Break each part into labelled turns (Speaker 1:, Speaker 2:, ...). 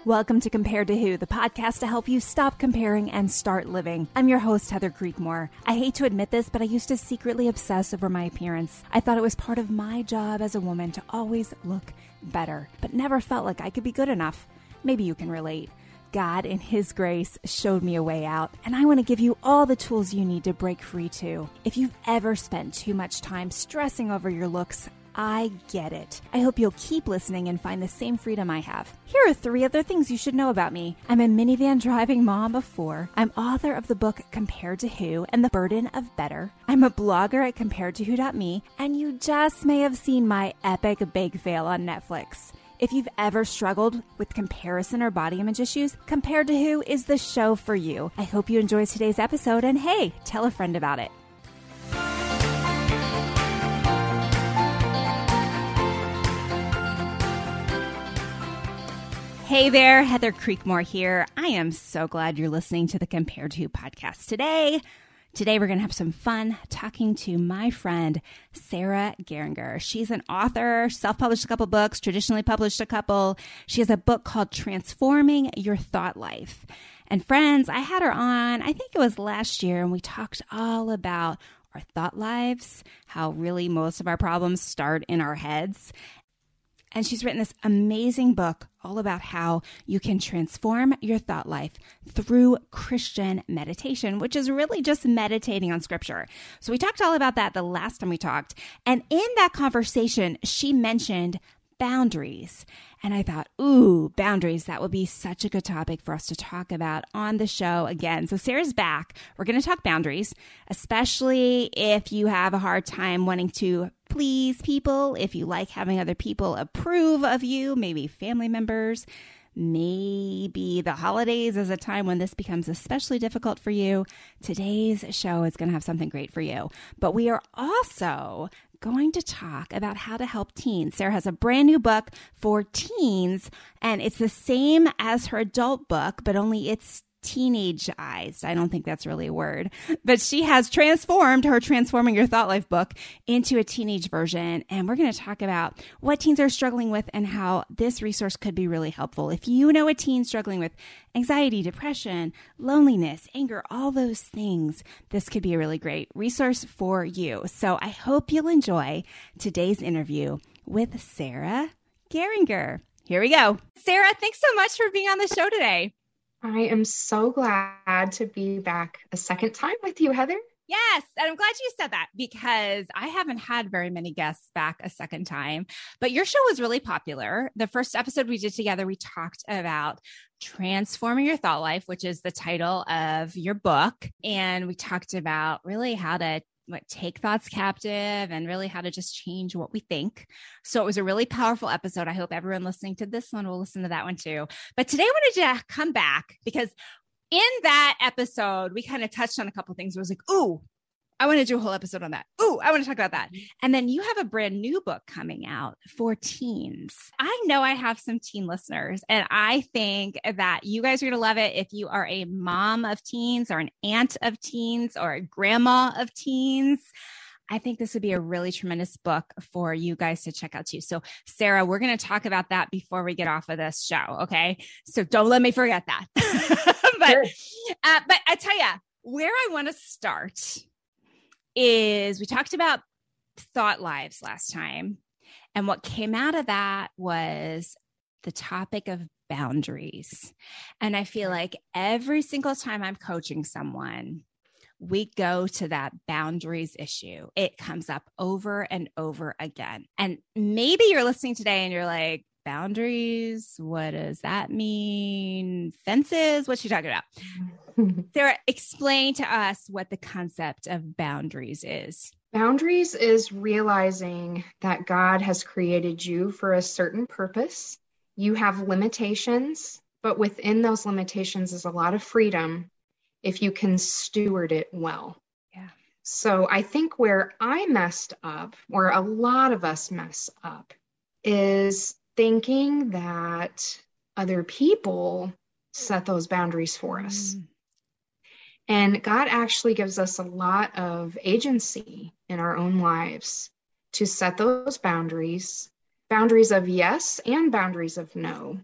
Speaker 1: Welcome to Compared to Who, the podcast to help you stop comparing and start living. I'm your host, Heather Creekmore. I hate to admit this, but I used to secretly obsess over my appearance. I thought it was part of my job as a woman to always look better, but never felt like I could be good enough. Maybe you can relate. God, in His grace, showed me a way out, and I want to give you all the tools you need to break free too. If you've ever spent too much time stressing over your looks, I get it. I hope you'll keep listening and find the same freedom I have. Here are 3 other things you should know about me. I'm a minivan driving mom of 4. I'm author of the book Compared to Who and the Burden of Better. I'm a blogger at comparedtowho.me, and you just may have seen my epic bake fail on Netflix. If you've ever struggled with comparison or body image issues, Compared to Who is the show for you. I hope you enjoyed today's episode, and hey, tell a friend about it. Hey there, Heather Creekmore here. I am so glad you're listening to the Compared to Who podcast today. Today, we're going to have some fun talking to my friend, Sarah Geringer. She's an author, self-published a couple books, traditionally published a couple. She has a book called Transforming Your Thought Life. And friends, I had her on, I think it was last year, and we talked all about our thought lives, how really most of our problems start in our heads. And she's written this amazing book all about how you can transform your thought life through Christian meditation, which is really just meditating on scripture. So we talked all about that the last time we talked. And in that conversation, she mentioned boundaries. And I thought, ooh, boundaries, that would be such a good topic for us to talk about on the show again. So Sarah's back. We're going to talk boundaries, especially if you have a hard time wanting to please people, if you like having other people approve of you, maybe family members. Maybe the holidays is a time when this becomes especially difficult for you. Today's show is going to have something great for you. But we are also going to talk about how to help teens. Sarah has a brand new book for teens, and it's the same as her adult book, but only it's teenage-ized. I don't think that's really a word, but she has transformed her Transforming Your Thought Life book into a teenage version. And we're going to talk about what teens are struggling with and how this resource could be really helpful. If you know a teen struggling with anxiety, depression, loneliness, anger, all those things, this could be a really great resource for you. So I hope you'll enjoy today's interview with Sarah Geringer. Here we go. Sarah, thanks so much for being on the show today.
Speaker 2: I am so glad to be back a second time with you, Heather.
Speaker 1: Yes. And I'm glad you said that because I haven't had very many guests back a second time, but your show was really popular. The first episode we did together, we talked about Transforming Your Thought Life, which is the title of your book. And we talked about really how to take thoughts captive and really how to just change what we think. So it was a really powerful episode. I hope everyone listening to this one will listen to that one too. But today I wanted to come back because in that episode, we kind of touched on a couple of things. It was like, ooh, I want to do a whole episode on that. Ooh, I want to talk about that. And then you have a brand new book coming out for teens. I know I have some teen listeners, and I think that you guys are going to love it if you are a mom of teens or an aunt of teens or a grandma of teens. I think this would be a really tremendous book for you guys to check out too. So Sarah, we're going to talk about that before we get off of this show. Okay. So don't let me forget that. But I tell you where I want to start is we talked about thought lives last time. And what came out of that was the topic of boundaries. And I feel like every single time I'm coaching someone, we go to that boundaries issue. It comes up over and over again. And maybe you're listening today and you're like, boundaries? What does that mean? Fences? What's she talking about? Sarah, explain to us what the concept of boundaries is.
Speaker 2: Boundaries is realizing that God has created you for a certain purpose. You have limitations, but within those limitations is a lot of freedom if you can steward it well.
Speaker 1: Yeah.
Speaker 2: So I think where I messed up, or a lot of us mess up, is thinking that other people set those boundaries for us. And God actually gives us a lot of agency in our own lives to set those boundaries of yes and boundaries of no.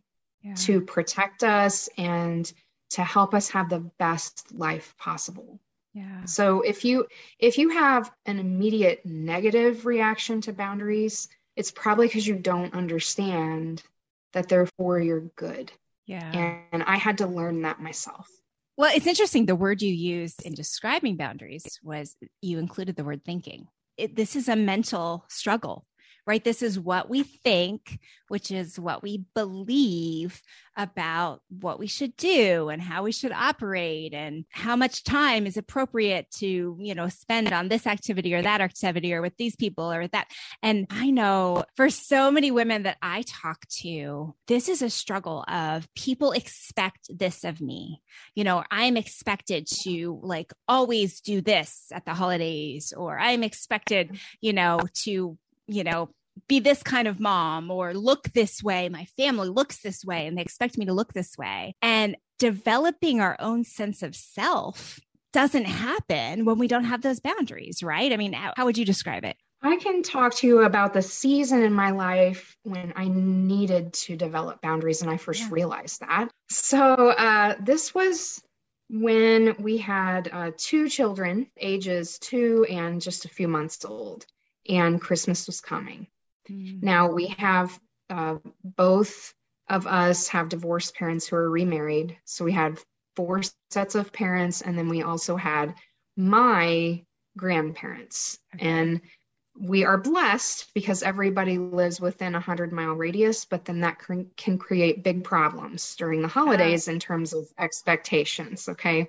Speaker 2: to protect us and to help us have the best life possible.
Speaker 1: Yeah.
Speaker 2: So if you have an immediate negative reaction to boundaries, it's probably because you don't understand that they're for your good.
Speaker 1: Yeah.
Speaker 2: And I had to learn that myself.
Speaker 1: Well, it's interesting. The word you used in describing boundaries was you included the word thinking. This is a mental struggle, right? This is what we think, which is what we believe about what we should do and how we should operate and how much time is appropriate to, spend on this activity or that activity or with these people or that. And I know for so many women that I talk to, this is a struggle of people expect this of me. I'm expected to always do this at the holidays, or I'm expected, to, be this kind of mom or look this way. My family looks this way and they expect me to look this way. And developing our own sense of self doesn't happen when we don't have those boundaries, right? I mean, how would you describe it?
Speaker 2: I can talk to you about the season in my life when I needed to develop boundaries and I first realized that. So this was when we had 2 children, ages 2 and just a few months old, and Christmas was coming. Now we have both of us have divorced parents who are remarried. So we had 4 sets of parents. And then we also had my grandparents. Okay. And we are blessed because everybody lives within a 100-mile radius, but then that can create big problems during the holidays in terms of expectations. Okay.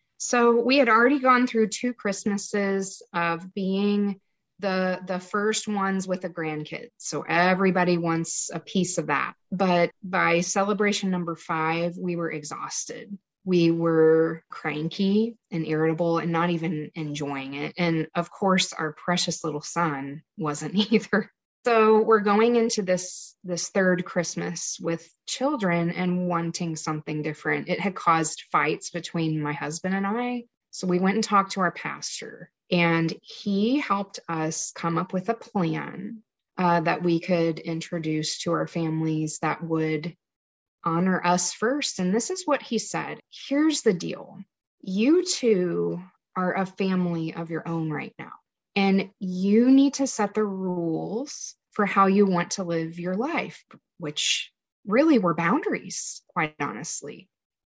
Speaker 2: So we had already gone through 2 Christmases of being the first ones with a grandkid. So everybody wants a piece of that. But by celebration number 5, we were exhausted. We were cranky and irritable and not even enjoying it. And of course, our precious little son wasn't either. So we're going into this 3rd Christmas with children and wanting something different. It had caused fights between my husband and I. So we went and talked to our pastor, and he helped us come up with a plan that we could introduce to our families that would honor us first. And this is what he said. Here's the deal. You 2 are a family of your own right now, and you need to set the rules for how you want to live your life, which really were boundaries, quite honestly.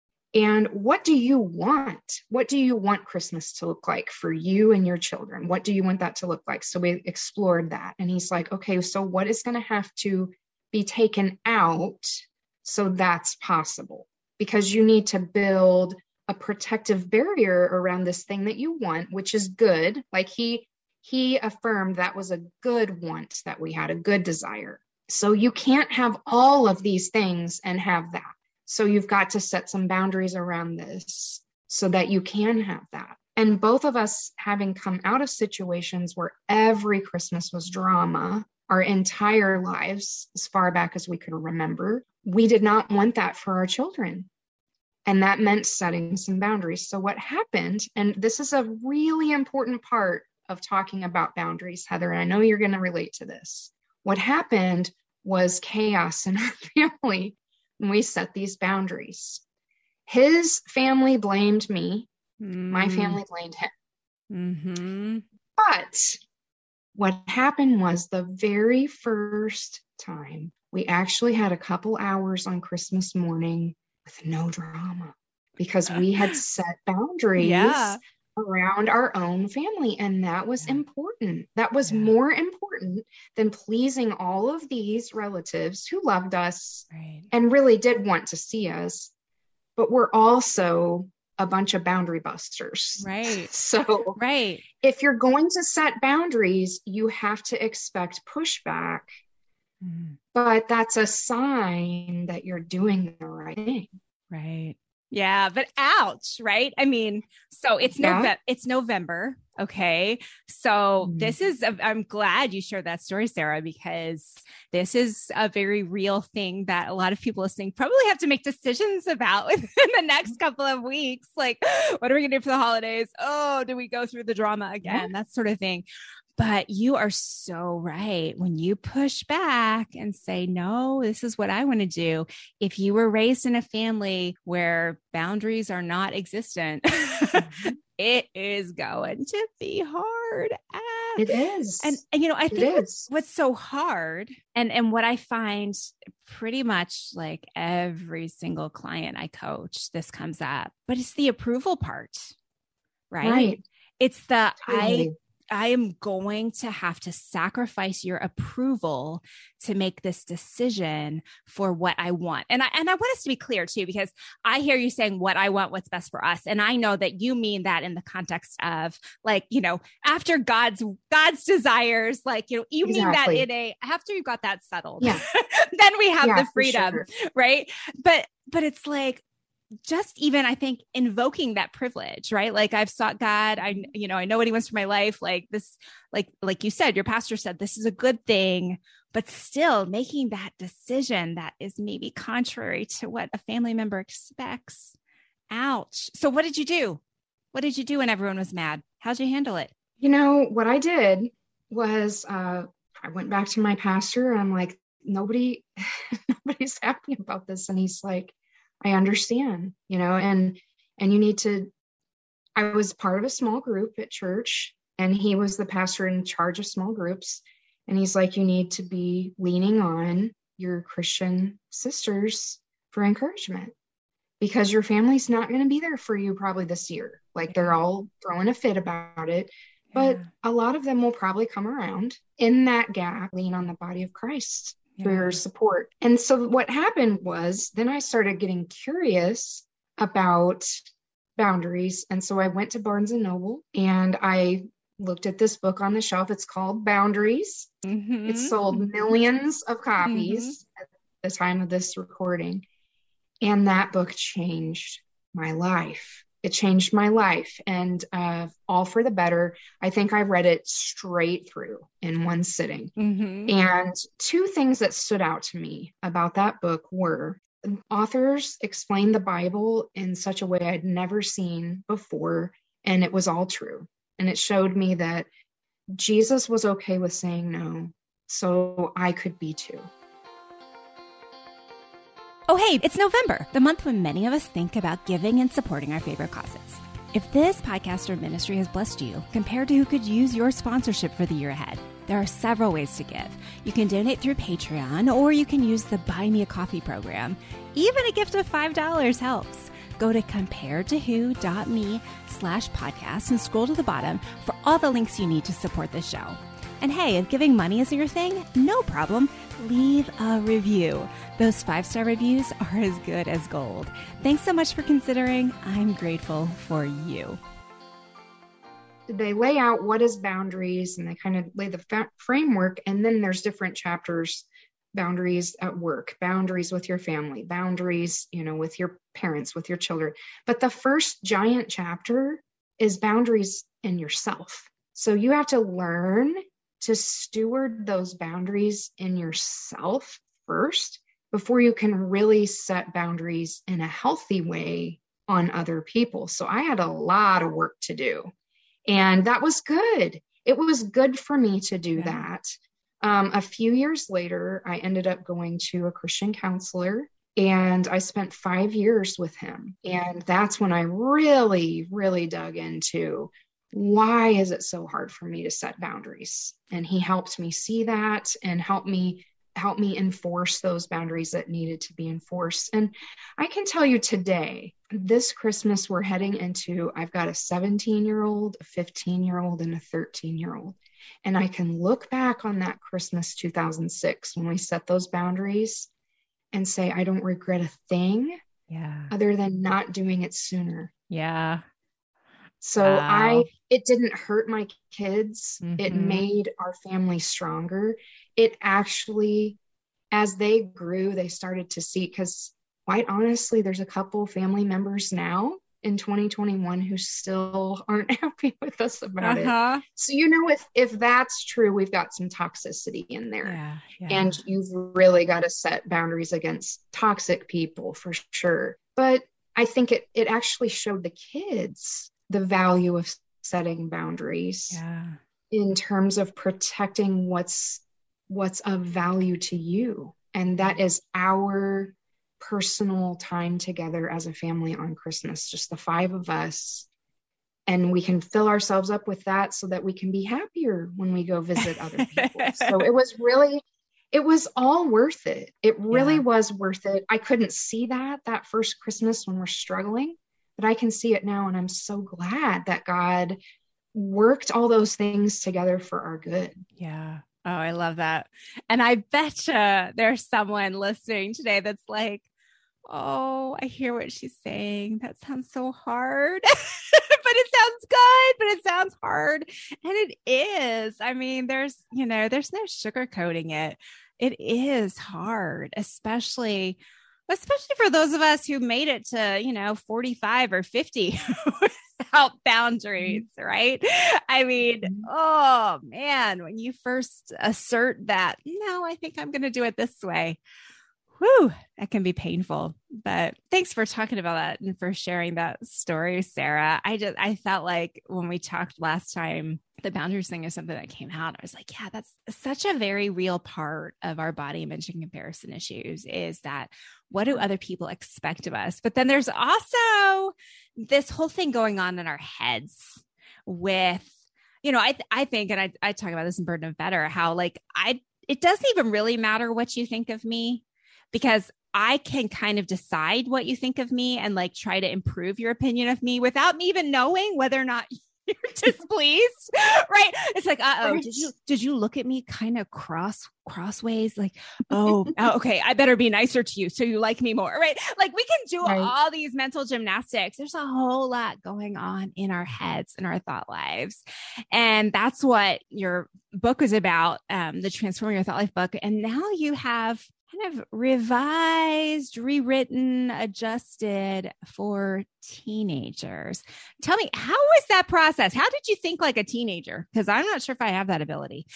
Speaker 2: And what do you want? What do you want Christmas to look like for you and your children? What do you want that to look like? So we explored that. And he's like, okay, so what is going to have to be taken out so that's possible? Because you need to build a protective barrier around this thing that you want, which is good. Like he affirmed that was a good want that we had, a good desire. So you can't have all of these things and have that. So you've got to set some boundaries around this so that you can have that. And both of us, having come out of situations where every Christmas was drama our entire lives, as far back as we could remember, we did not want that for our children. And that meant setting some boundaries. So what happened, and this is a really important part of talking about boundaries, Heather, and I know you're going to relate to this. What happened was chaos in our family when we set these boundaries. His family blamed me. My family blamed him.
Speaker 1: Mm-hmm.
Speaker 2: But what happened was the very first time we actually had a couple hours on Christmas morning with no drama because we had set boundaries around our own family. And that was important. That was more important than pleasing all of these relatives who loved us and really did want to see us, but we're also a bunch of boundary busters.
Speaker 1: Right.
Speaker 2: So if you're going to set boundaries, you have to expect pushback, but that's a sign that you're doing the right thing.
Speaker 1: Right. Yeah, but ouch, right? I mean, so it's November. Okay. So this is, I'm glad you shared that story, Sarah, because this is a very real thing that a lot of people listening probably have to make decisions about within the next couple of weeks. Like, what are we going to do for the holidays? Oh, do we go through the drama again? That sort of thing. But you are so right. When you push back and say, no, this is what I want to do. If you were raised in a family where boundaries are not existent, it is going to be hard.
Speaker 2: It is.
Speaker 1: And I think what's so hard and what I find pretty much like every single client I coach, this comes up, but it's the approval part, right? It's the, totally. I am going to have to sacrifice your approval to make this decision for what I want. And I want us to be clear too, because I hear you saying what I want, what's best for us. And I know that you mean that in the context of like, after God's desires, like, you mean that after you got that settled, then we have the freedom, right? But it's like, just even, I think, invoking that privilege, right? Like I've sought God. I know what he wants for my life. Like this, like you said, your pastor said, this is a good thing, but still making that decision that is maybe contrary to what a family member expects. Ouch. So what did you do? What did you do when everyone was mad? How'd you handle it?
Speaker 2: What I did was, I went back to my pastor and I'm like, nobody's happy about this. And he's like, I understand, and you need to, I was part of a small group at church and he was the pastor in charge of small groups. And he's like, you need to be leaning on your Christian sisters for encouragement because your family's not going to be there for you probably this year. Like they're all throwing a fit about it, but a lot of them will probably come around. In that gap, lean on the body of Christ for your support. And so what happened was then I started getting curious about boundaries. And so I went to Barnes and Noble and I looked at this book on the shelf. It's called Boundaries. Mm-hmm. It sold millions of copies at the time of this recording. And that book changed my life. It changed my life and all for the better. I think I read it straight through in one sitting. Mm-hmm. And two things that stood out to me about that book were authors explained the Bible in such a way I'd never seen before. And it was all true. And it showed me that Jesus was okay with saying no. So I could be too.
Speaker 1: Oh, hey, it's November, the month when many of us think about giving and supporting our favorite causes. If this podcast or ministry has blessed you, compared to who could use your sponsorship for the year ahead, there are several ways to give. You can donate through Patreon, or you can use the Buy Me a Coffee program. Even a gift of $5 helps. Go to comparedtowho.me/podcast and scroll to the bottom for all the links you need to support this show. And hey, if giving money isn't your thing, no problem. Leave a review. Those 5-star reviews are as good as gold. Thanks so much for considering. I'm grateful for you.
Speaker 2: They lay out what is boundaries and they kind of lay the framework. And then there's different chapters, boundaries at work, boundaries with your family, boundaries, with your parents, with your children. But the first giant chapter is boundaries in yourself. So you have to learn to steward those boundaries in yourself first before you can really set boundaries in a healthy way on other people. So I had a lot of work to do, and that was good. It was good for me to do that. A few years later, I ended up going to a Christian counselor, and I spent 5 years with him. And that's when I really, really dug into why is it so hard for me to set boundaries? And he helped me see that and help me enforce those boundaries that needed to be enforced. And I can tell you today, this Christmas we're heading into, I've got a 17-year-old, a 15-year-old, and a 13-year-old. And I can look back on that Christmas 2006 when we set those boundaries and say, I don't regret a thing other than not doing it sooner.
Speaker 1: Yeah.
Speaker 2: So it didn't hurt my kids. Mm-hmm. It made our family stronger. It actually, as they grew, they started to see, because quite honestly, there's a couple family members now in 2021 who still aren't happy with us about it. So, if that's true, we've got some toxicity in there. And you've really got to set boundaries against toxic people for sure. But I think it actually showed the kids the value of setting boundaries. in terms of protecting what's of value to you. And that is our personal time together as a family on Christmas, just the 5 of us. And we can fill ourselves up with that so that we can be happier when we go visit other people. So it was all worth it. It really was worth it. I couldn't see that first Christmas when we're struggling, but I can see it now. And I'm so glad that God worked all those things together for our good.
Speaker 1: Yeah. Oh, I love that. And I betcha there's someone listening today that's like, oh, I hear what she's saying. That sounds so hard, but it sounds good, but it sounds hard. And it is. I mean, there's no sugarcoating it. It is hard, especially for those of us who made it to, 45 or 50 without boundaries, right? I mean, oh man, when you first assert that, no, I think I'm going to do it this way. Whew, that can be painful, but thanks for talking about that and for sharing that story, Sarah. I felt like when we talked last time, the boundaries thing is something that came out. I was like, yeah, that's such a very real part of our body image and comparison issues, is that what do other people expect of us? But then there's also this whole thing going on in our heads with, I think, and I talk about this in Burden of Better, how it doesn't even really matter what you think of me, because I can kind of decide what you think of me and try to improve your opinion of me without me even knowing whether or not you're displeased, right? It's like, uh-oh, did you look at me kind of crossways? Like, oh, okay, I better be nicer to you so you like me more, right? Like we can do all these mental gymnastics. There's a whole lot going on in our heads and our thought lives. And that's what your book is about, the Transforming Your Thought Life book. And now you have kind of revised, rewritten, adjusted for teenagers. Tell me, how was that process? How did you think like a teenager? Because I'm not sure if I have that ability.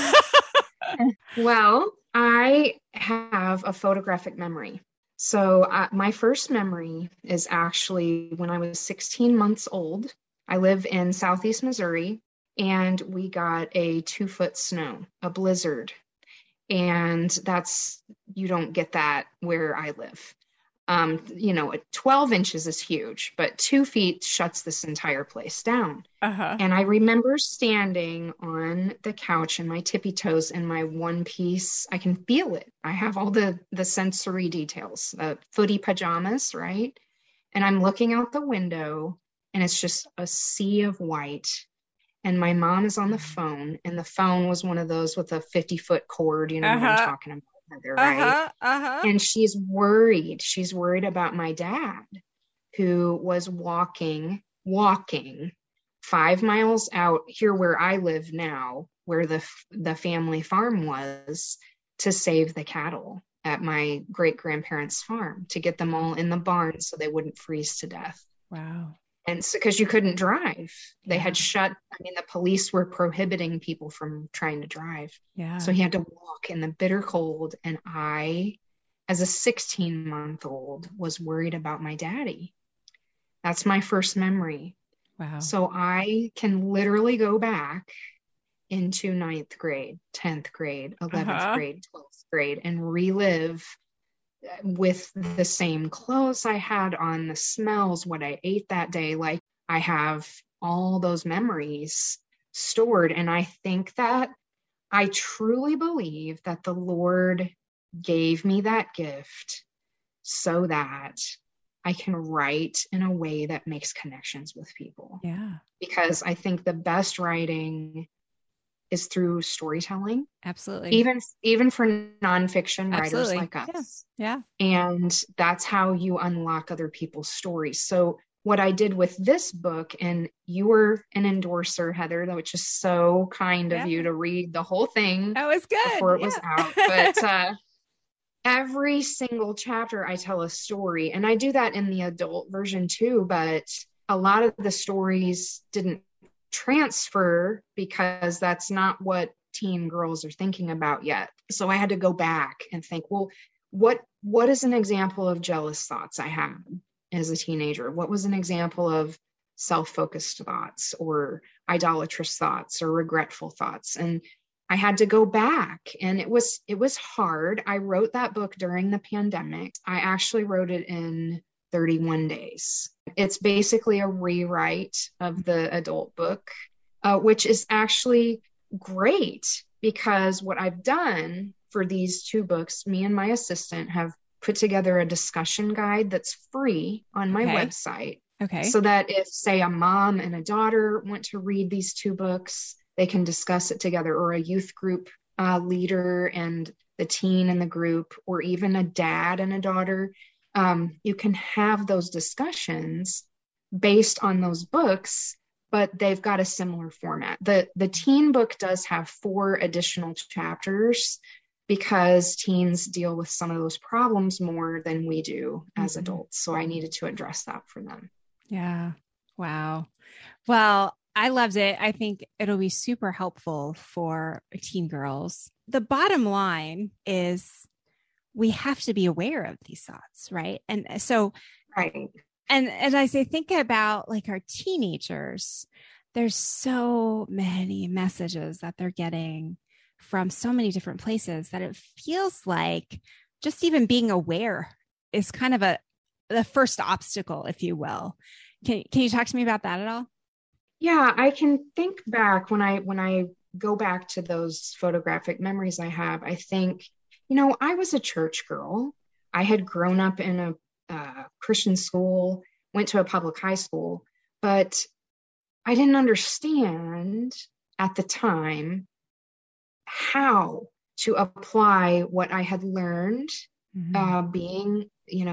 Speaker 2: Well, I have a photographic memory. So my first memory is actually when I was 16 months old. I live in Southeast Missouri, and we got a 2-foot snow, a blizzard. And you don't get that where I live. 12 inches is huge, but 2 feet shuts this entire place down. And I remember standing on the couch in my tippy toes in my one piece. I can feel it. I have all the sensory details, footy pajamas, right? And I'm looking out the window, and it's just a sea of white. And my mom is on the phone, and the phone was one of those with a 50-foot cord, what I'm talking about, Heather, right? And she's worried. She's worried about my dad, who was walking 5 miles out here where I live now, where the family farm was, to save the cattle at my great-grandparents' farm, to get them all in the barn so they wouldn't freeze to death.
Speaker 1: Wow.
Speaker 2: And so, because you couldn't drive, they had the police were prohibiting people from trying to drive.
Speaker 1: Yeah.
Speaker 2: So he had to walk in the bitter cold. And I, as a 16-month-old, was worried about my daddy. That's my first memory.
Speaker 1: Wow.
Speaker 2: So I can literally go back into 9th grade, 10th grade, 11th grade, 12th grade, and relive with the same clothes I had on, the smells, what I ate that day. Like, I have all those memories stored. And I think that I truly believe that the Lord gave me that gift so that I can write in a way that makes connections with people.
Speaker 1: Yeah.
Speaker 2: Because I think the best writing is through storytelling.
Speaker 1: Absolutely.
Speaker 2: Even for nonfiction writers like us.
Speaker 1: Yeah.
Speaker 2: And that's how you unlock other people's stories. So what I did with this book, and you were an endorser, Heather, which is so kind of you to read the whole thing.
Speaker 1: That was good.
Speaker 2: Before it was out. But every single chapter I tell a story, and I do that in the adult version too, but a lot of the stories didn't transfer because that's not what teen girls are thinking about yet. So I had to go back and think, well, what is an example of jealous thoughts I had as a teenager? What was an example of self-focused thoughts or idolatrous thoughts or regretful thoughts. And I had to go back, and it was hard. I wrote that book during the pandemic. I actually wrote it in 31 days. It's basically a rewrite of the adult book, which is actually great, because what I've done for these two books, me and my assistant have put together a discussion guide that's free on my website.
Speaker 1: Okay.
Speaker 2: So that if, say, a mom and a daughter want to read these two books, they can discuss it together, or a youth group leader and the teen in the group, or even a dad and a daughter. You can have those discussions based on those books, but they've got a similar format. The teen book does have 4 additional chapters, because teens deal with some of those problems more than we do as adults. So I needed to address that for them.
Speaker 1: Yeah. Wow. Well, I loved it. I think it'll be super helpful for teen girls. The bottom line is we have to be aware of these thoughts, right? And so,
Speaker 2: right.
Speaker 1: And as I say, think about like our teenagers, there's so many messages that they're getting from so many different places that it feels like just even being aware is kind of the first obstacle, if you will. Can you talk to me about that at all?
Speaker 2: Yeah, I can think back when I go back to those photographic memories I have. I think, I was a church girl. I had grown up in a Christian school, went to a public high school, but I didn't understand at the time how to apply what I had learned, being,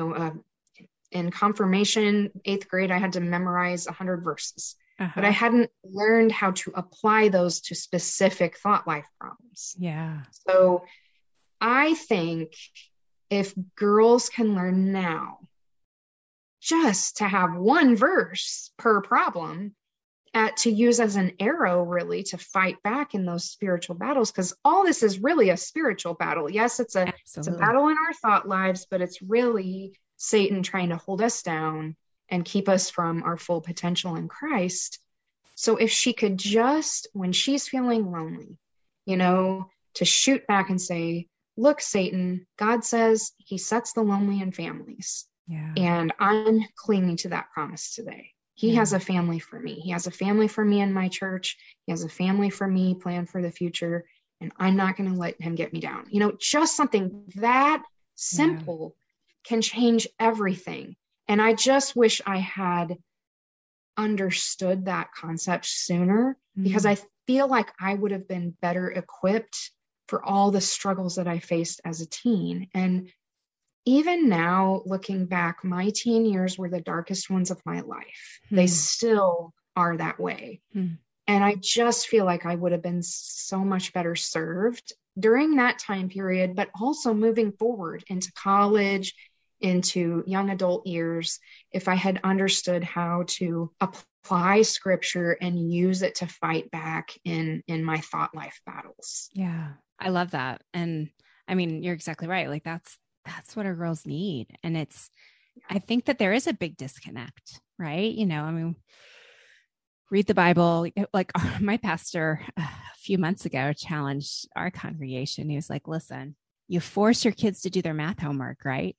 Speaker 2: in confirmation, 8th grade, I had to memorize 100 verses, but I hadn't learned how to apply those to specific thought life problems.
Speaker 1: Yeah.
Speaker 2: So I think if girls can learn now just to have one verse per problem, to use as an arrow really to fight back in those spiritual battles, because all this is really a spiritual battle. Yes, it's a battle in our thought lives, but it's really Satan trying to hold us down and keep us from our full potential in Christ. So if she could just, when she's feeling lonely, to shoot back and say, look, Satan, God says he sets the lonely in families.
Speaker 1: Yeah.
Speaker 2: And I'm clinging to that promise today. He has a family for me. He has a family for me in my church. He has a family for me planned for the future. And I'm not going to let him get me down. Just something that simple can change everything. And I just wish I had understood that concept sooner, because I feel like I would have been better equipped for all the struggles that I faced as a teen. And even now, looking back, my teen years were the darkest ones of my life. They still are that way. And I just feel like I would have been so much better served during that time period, but also moving forward into college, into young adult years, if I had understood how to apply scripture and use it to fight back in my thought life battles.
Speaker 1: Yeah, I love that. And I mean, you're exactly right. Like that's what our girls need. And I think that there is a big disconnect, right? Read the Bible. Like my pastor a few months ago challenged our congregation. He was like, listen, you force your kids to do their math homework, right?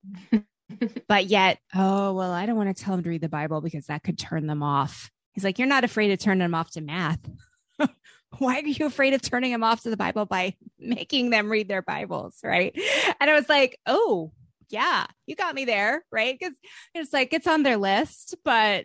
Speaker 1: But yet, I don't want to tell them to read the Bible because that could turn them off. He's like, you're not afraid of turning them off to math. Why are you afraid of turning them off to the Bible by making them read their Bibles? Right. And I was like, oh yeah, you got me there. Right. Because it's like, it's on their list, but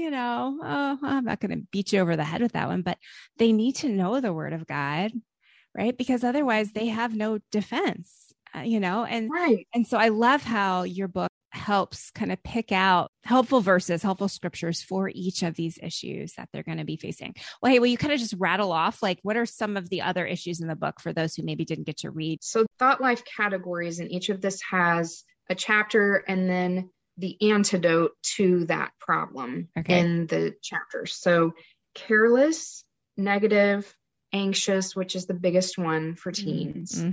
Speaker 1: I'm not going to beat you over the head with that one, but they need to know the word of God, right? Because otherwise they have no defense, and,
Speaker 2: right.
Speaker 1: And so I love how your book helps kind of pick out helpful verses, helpful scriptures for each of these issues that they're going to be facing. Well, hey, will you kind of just rattle off, like, what are some of the other issues in the book for those who maybe didn't get to read?
Speaker 2: So thought life categories, and each of this has a chapter and then the antidote to that problem in the chapters. So careless, negative, anxious, which is the biggest one for teens,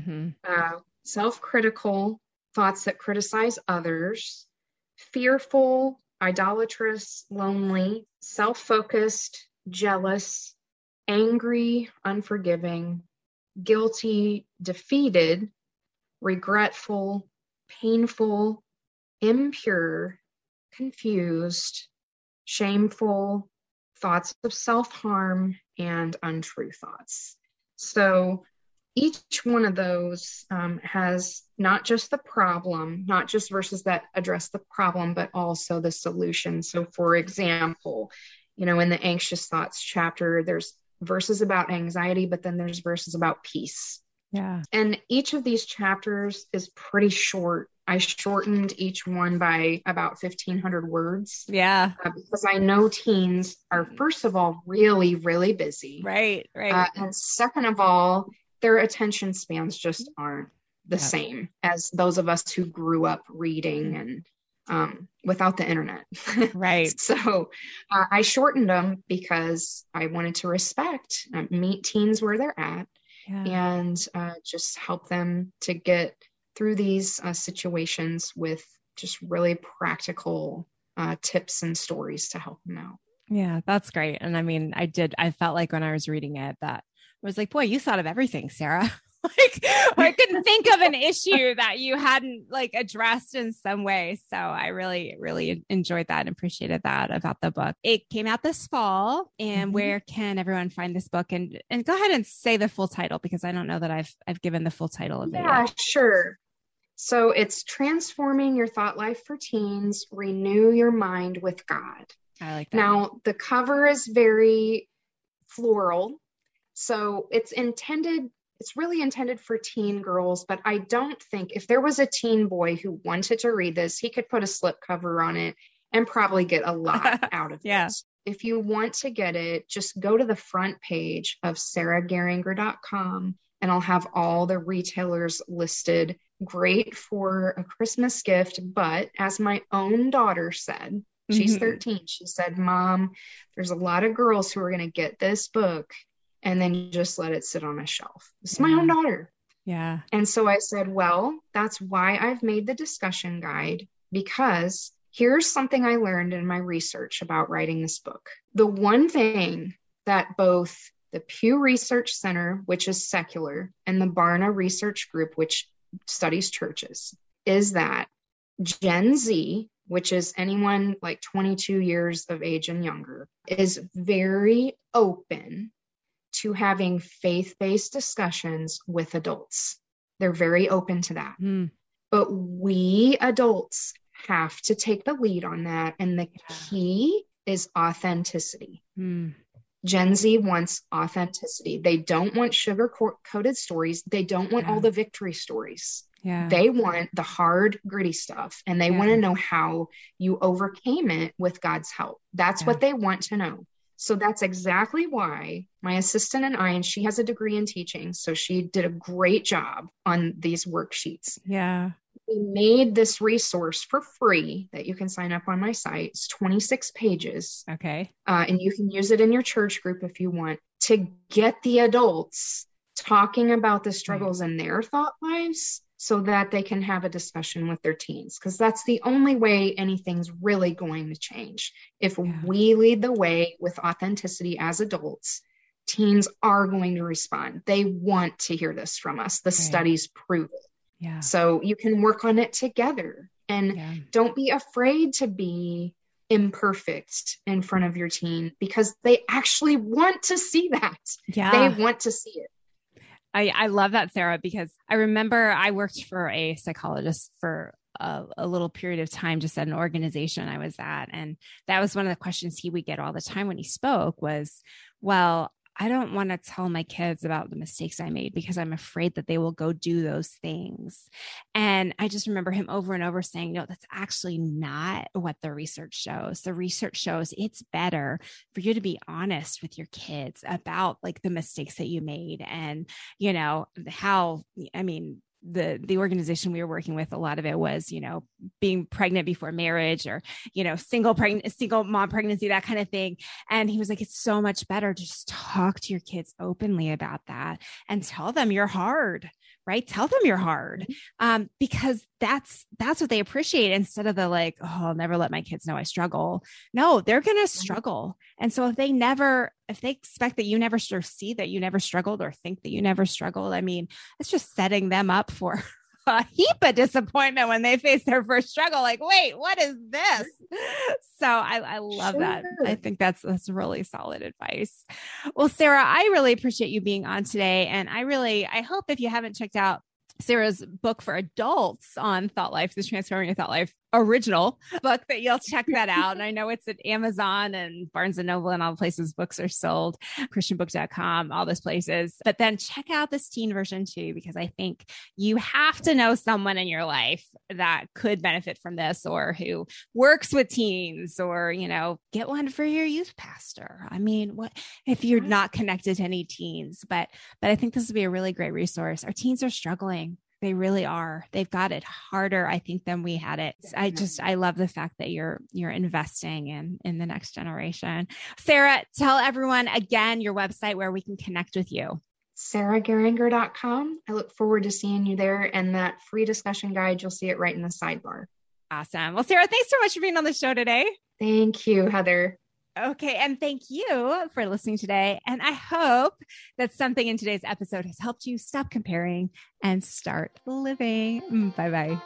Speaker 2: self-critical, thoughts that criticize others, fearful, idolatrous, lonely, self-focused, jealous, angry, unforgiving, guilty, defeated, regretful, painful, impure, confused, shameful, thoughts of self-harm, and untrue thoughts. So each one of those has not just the problem, not just verses that address the problem, but also the solution. So for example, in the anxious thoughts chapter, there's verses about anxiety, but then there's verses about peace.
Speaker 1: Yeah.
Speaker 2: And each of these chapters is pretty short. I shortened each one by about 1,500 words.
Speaker 1: Yeah.
Speaker 2: Because I know teens are, first of all, really, really busy.
Speaker 1: Right.
Speaker 2: And second of all, their attention spans just aren't the same as those of us who grew up reading and without the internet.
Speaker 1: Right.
Speaker 2: So I shortened them because I wanted to meet teens where they're at. Yeah. And just help them to get through these situations with just really practical tips and stories to help them out.
Speaker 1: Yeah, that's great. And I mean, I felt like when I was reading it that I was like, boy, you thought of everything, Sarah. Like I couldn't think of an issue that you hadn't like addressed in some way. So I really, really enjoyed that and appreciated that about the book. It came out this fall. And where can everyone find this book? And go ahead and say the full title, because I don't know that I've given the full title of it.
Speaker 2: Yeah, sure. So it's Transforming Your Thought Life for Teens, Renew Your Mind with God.
Speaker 1: I like that.
Speaker 2: Now, the cover is very floral. So it's really intended for teen girls, but I don't think if there was a teen boy who wanted to read this, he could put a slipcover on it and probably get a lot out of it. If you want to get it, just go to the front page of sarahgeringer.com and I'll have all the retailers listed. Great for a Christmas gift. But as my own daughter said, she's 13, she said, Mom, there's a lot of girls who are going to get this book and then just let it sit on a shelf. It's my own daughter.
Speaker 1: Yeah.
Speaker 2: And so I said, well, that's why I've made the discussion guide, because here's something I learned in my research about writing this book. The one thing that both the Pew Research Center, which is secular, and the Barna Research Group, which studies churches, is that Gen Z, which is anyone like 22 years of age and younger, is very open to having faith-based discussions with adults. They're very open to that. But we adults have to take the lead on that. And the key is authenticity. Gen Z wants authenticity. They don't want sugar-coated stories. They don't want all the victory stories. They want the hard, gritty stuff. And they want to know how you overcame it with God's help. That's what they want to know. So that's exactly why my assistant and she has a degree in teaching. So she did a great job on these worksheets.
Speaker 1: Yeah.
Speaker 2: We made this resource for free that you can sign up on my site. It's 26 pages.
Speaker 1: Okay.
Speaker 2: And you can use it in your church group if you want, to get the adults talking about the struggles in their thought lives so that they can have a discussion with their teens. Because that's the only way anything's really going to change. If we lead the way with authenticity as adults, teens are going to respond. They want to hear this from us. The studies prove it.
Speaker 1: Yeah.
Speaker 2: So you can work on it together, and don't be afraid to be imperfect in front of your teen, because they actually want to see that. Yeah. They want to see it.
Speaker 1: I love that, Sarah, because I remember I worked for a psychologist for a little period of time, just at an organization I was at. And that was one of the questions he would get all the time when he spoke was, well, I don't want to tell my kids about the mistakes I made because I'm afraid that they will go do those things. And I just remember him over and over saying, no, that's actually not what the research shows. The research shows it's better for you to be honest with your kids about like the mistakes that you made and, how, the organization we were working with, a lot of it was, being pregnant before marriage or, single mom pregnancy, that kind of thing. And he was like, it's so much better to just talk to your kids openly about that and tell them you're hard, right? Tell them you're hard. Because that's what they appreciate, instead of the like, oh, I'll never let my kids know I struggle. No, they're going to struggle. And so if they expect that you never see that you never struggled or think that you never struggled, I mean, it's just setting them up for a heap of disappointment when they face their first struggle. Like, wait, what is this? So I love that. I think that's really solid advice. Well, Sarah, I really appreciate you being on today. And I hope if you haven't checked out Sarah's book for adults on Thought Life, the Transforming Your Thought Life original book, that you'll check that out. And I know it's at Amazon and Barnes & Noble and all the places books are sold, christianbook.com, all those places. But then check out this teen version too, because I think you have to know someone in your life that could benefit from this, or who works with teens, or, get one for your youth pastor. I mean, what if you're not connected to any teens? But I think this would be a really great resource. Our teens are struggling. They really are. They've got it harder, I think, than we had it. I love the fact that you're investing in the next generation. Sarah, tell everyone again your website where we can connect with you.
Speaker 2: SarahGeringer.com. I look forward to seeing you there. And that free discussion guide, you'll see it right in the sidebar.
Speaker 1: Awesome. Well, Sarah, thanks so much for being on the show today.
Speaker 2: Thank you, Heather.
Speaker 1: Okay. And thank you for listening today. And I hope that something in today's episode has helped you stop comparing and start living. Bye-bye.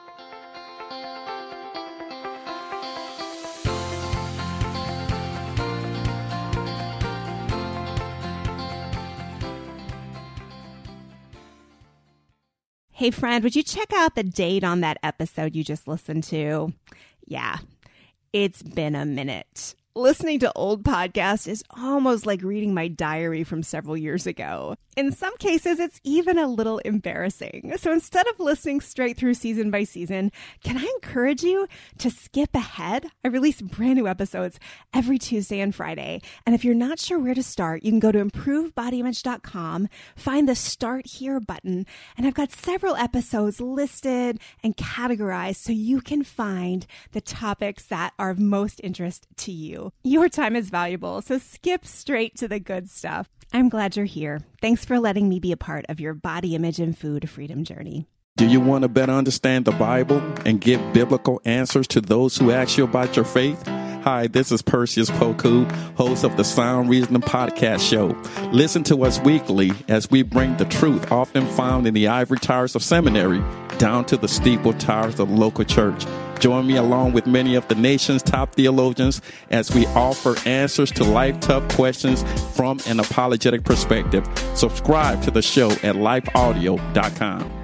Speaker 1: Hey, friend, would you check out the date on that episode you just listened to? Yeah, it's been a minute. Listening to old podcasts is almost like reading my diary from several years ago. In some cases, it's even a little embarrassing. So instead of listening straight through season by season, can I encourage you to skip ahead? I release brand new episodes every Tuesday and Friday. And if you're not sure where to start, you can go to improvebodyimage.com, find the Start Here button, and I've got several episodes listed and categorized so you can find the topics that are of most interest to you. Your time is valuable, so skip straight to the good stuff. I'm glad you're here. Thanks for letting me be a part of your body image and food freedom journey.
Speaker 3: Do you want to better understand the Bible and give biblical answers to those who ask you about your faith? Hi, this is Perseus Poku, host of the Sound Reasoning Podcast Show. Listen to us weekly as we bring the truth often found in the ivory towers of seminary down to the steeple towers of the local church. Join me along with many of the nation's top theologians as we offer answers to life-tough questions from an apologetic perspective. Subscribe to the show at lifeaudio.com.